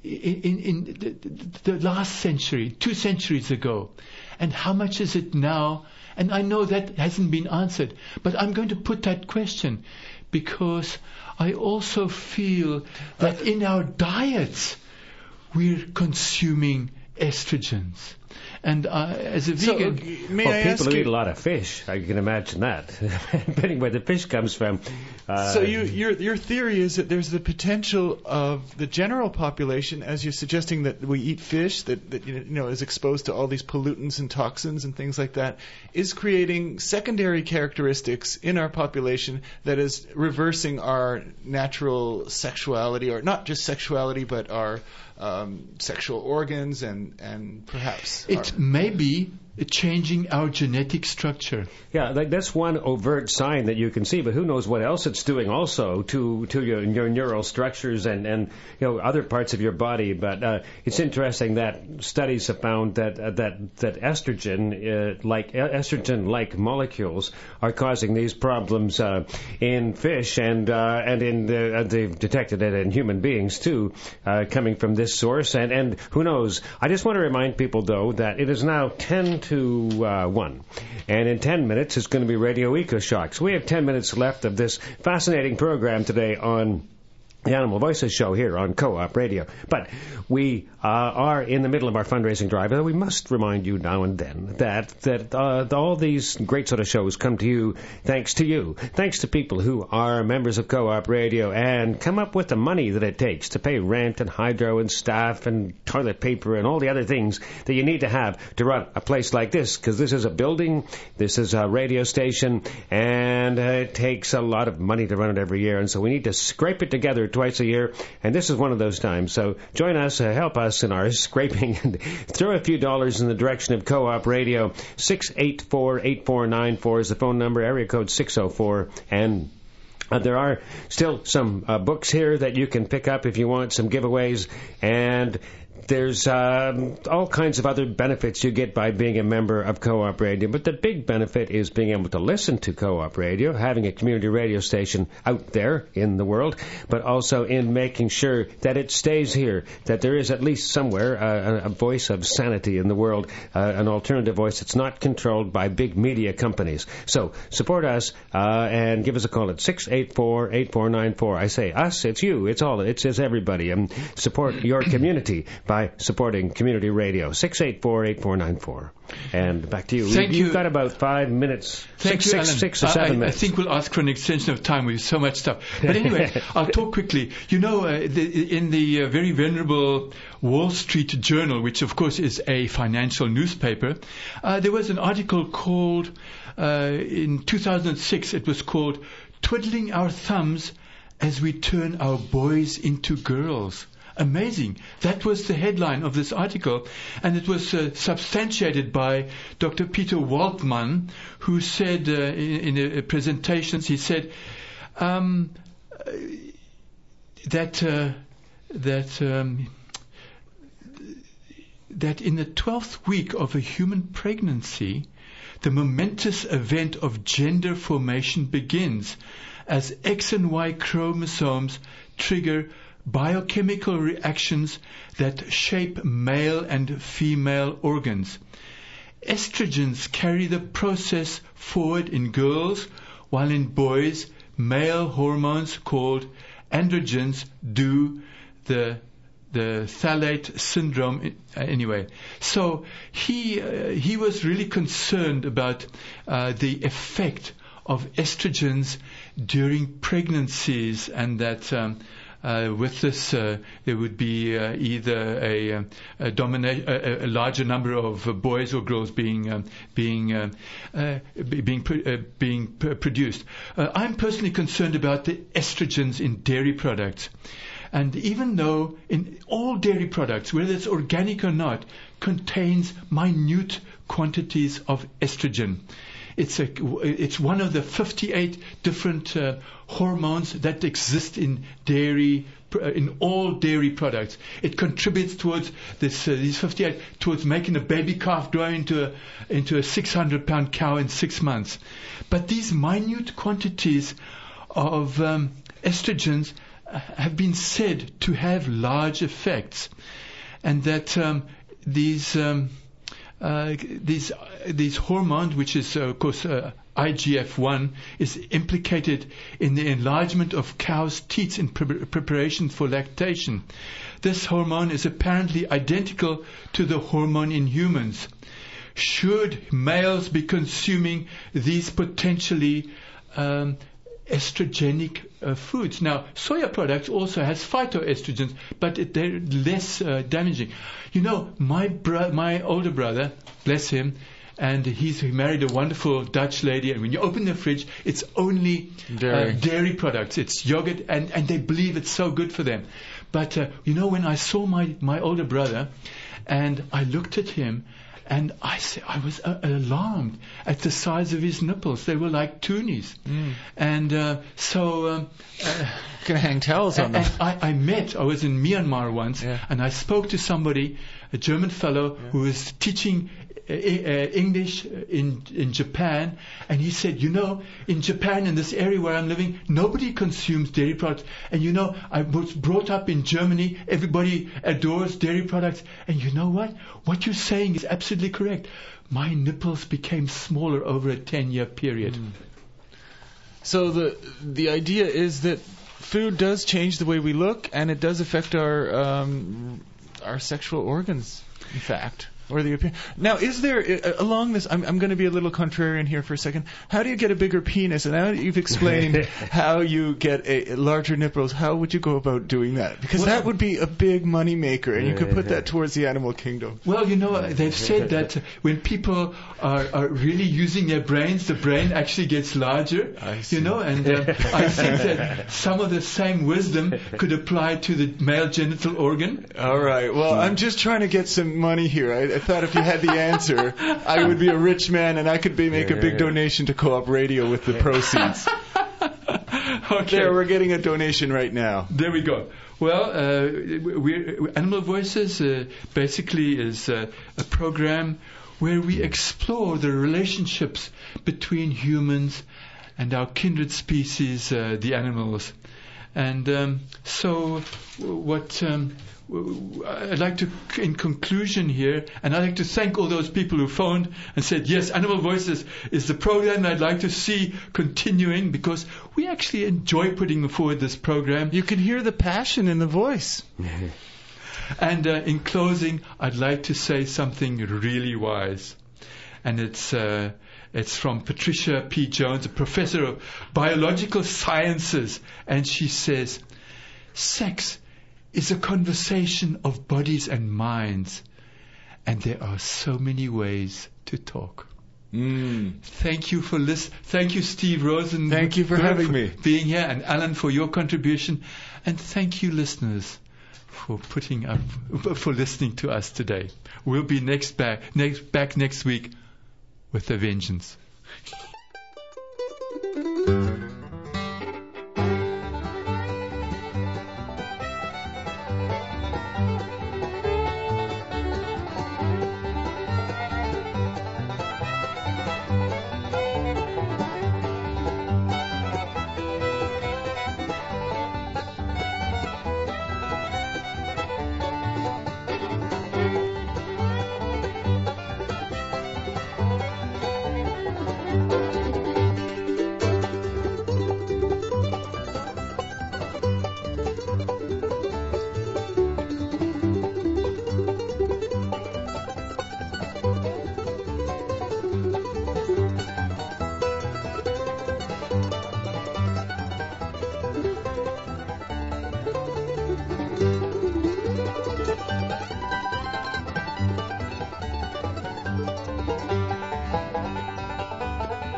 in, in the, the, the last century, two centuries ago, and how much is it now? And I know that hasn't been answered, but I'm going to put that question because I also feel that in our diets we're consuming estrogens. And uh, as a so, vegan, uh, may well, I people ask who you, eat a lot of fish, I can imagine that. Depending where the fish comes from. Uh, so you, your your theory is that there's the potential of the general population, as you're suggesting that we eat fish that, that you know is exposed to all these pollutants and toxins and things like that, is creating secondary characteristics in our population that is reversing our natural sexuality, or not just sexuality, but our um, sexual organs and and perhaps it our, may be changing our genetic structure. Yeah, like that's one overt sign that you can see, but who knows what else it's doing also to to your, your neural structures and, and you know other parts of your body. But uh, it's interesting that studies have found that uh, that that estrogen uh, like estrogen like molecules are causing these problems uh, in fish and uh, and in the, uh, they've detected it in human beings too, uh, coming from this source. And and who knows? I just want to remind people though that it is now ten to uh, one, and in ten minutes it's going to be Radio EcoShock. So we have ten minutes left of this fascinating program today on the Animal Voices show here on Co-op Radio. But we uh, are in the middle of our fundraising drive, and we must remind you now and then that that uh, all these great sort of shows come to you thanks to you, thanks to people who are members of Co-op Radio and come up with the money that it takes to pay rent and hydro and staff and toilet paper and all the other things that you need to have to run a place like this, because this is a building, this is a radio station, and uh, it takes a lot of money to run it every year, and so we need to scrape it together twice a year, and this is one of those times. So join us, uh, help us in our scraping, and throw a few dollars in the direction of Co-op Radio. six eight four, eight four nine four is the phone number, area code six oh four, and Uh, there are still some uh, books here that you can pick up if you want, some giveaways, and there's um, all kinds of other benefits you get by being a member of Co-op Radio, but the big benefit is being able to listen to Co-op Radio, having a community radio station out there in the world, but also in making sure that it stays here, that there is at least somewhere uh, a voice of sanity in the world, uh, an alternative voice that's not controlled by big media companies. So support us uh, and give us a call at six eight four, eight four nine four. I say us, it's you, it's all, it's, it's everybody. And support your community by supporting community radio. six eight four, eight four nine four. And back to you. Thank You've you. got about five minutes. Thank six, you, six, Alan. six or seven I, minutes. I think we'll ask for an extension of time. We have so much stuff. But anyway, I'll talk quickly. You know, uh, the, in the uh, very venerable Wall Street Journal, which of course is a financial newspaper, uh, there was an article called, uh, in two thousand six, it was called Twiddling Our Thumbs as We Turn Our Boys into Girls. Amazing. That was the headline of this article, and it was uh, substantiated by Doctor Peter Waldman, who said uh, in, in a, presentations, he said um, uh, that uh, that um, that in the twelfth week of a human pregnancy, the momentous event of gender formation begins as X and Y chromosomes trigger biochemical reactions that shape male and female organs. Estrogens carry the process forward in girls, while in boys, male hormones called androgens do the the phthalate syndrome. Anyway, so he uh, he was really concerned about uh, the effect of estrogens during pregnancies, and that um, Uh, with this, uh, there would be uh, either a, a, domina- a, a larger number of uh, boys or girls being um, being uh, uh, being pr- uh, being pr- produced. Uh, I'm personally concerned about the estrogens in dairy products, and even though in all dairy products, whether it's organic or not, contains minute quantities of estrogen. It's a, it's one of the fifty-eight different uh, hormones that exist in dairy, in all dairy products. It contributes towards this, uh, these fifty-eight, towards making a baby calf grow into a, into a six hundred pound cow in six months. But these minute quantities of um, estrogens have been said to have large effects, and that um, these um, Uh, these these hormones, which is uh, of course uh, I G F one, is implicated in the enlargement of cows' teats in pre- preparation for lactation. This hormone is apparently identical to the hormone in humans. Should males be consuming these potentially um, estrogenic uh, foods? Now, soya products also has phytoestrogens, but it, they're less uh, damaging. You know, my bro- my older brother, bless him, and he's he married a wonderful Dutch lady, and when you open the fridge, it's only dairy, uh, dairy products. It's yogurt, and, and they believe it's so good for them. But, uh, you know, when I saw my, my older brother, and I looked at him, and I I was uh, alarmed at the size of his nipples. They were like toonies. Mm. And uh, so... Um, uh, Can hang towels on and, them. and I, I met, I was in Myanmar once, yeah. and I spoke to somebody, a German fellow, yeah. who was teaching uh, uh, English in in Japan, and he said, you know, in Japan, in this area where I'm living, nobody consumes dairy products. And you know, I was brought up in Germany, everybody adores dairy products. And you know what? What you're saying is absolutely correct. My nipples became smaller over a ten-year period. Mm. So the the idea is that food does change the way we look, and it does affect our um, our sexual organs, in fact. Or the appearance. Now, is there, uh, along this, I'm, I'm going to be a little contrarian here for a second. How do you get a bigger penis? And now that you've explained how you get a, larger nipples, how would you go about doing that? Because well, that would be a big money maker, and you could put that towards the animal kingdom. Well, you know, they've said that when people are, are really using their brains, the brain actually gets larger. I see. You know, and uh, I think that some of the same wisdom could apply to the male genital organ. All right. Well, I'm just trying to get some money here. I, I thought if you had the answer, I would be a rich man and I could be, make a big donation to Co-op Radio with the proceeds. Okay. There, we're getting a donation right now. There we go. Well, uh, we Animal Voices uh, basically is uh, a program where we explore the relationships between humans and our kindred species, uh, the animals. And um, so what um, I'd like to, in conclusion here, and I'd like to thank all those people who phoned and said, yes, Animal Voices is the program I'd like to see continuing, because we actually enjoy putting forward this program. You can hear the passion in the voice. And uh, in closing, I'd like to say something really wise. And it's uh, it's from Patricia P. Jones, a professor of biological sciences. And she says, sex is a conversation of bodies and minds. And there are so many ways to talk. Mm. Thank you for this. Thank you, Steve Rosen. Thank you for having me. Being here, and Alan for your contribution. And thank you, listeners, for putting up, for listening to us today. We'll be next back, next, back next week with a vengeance.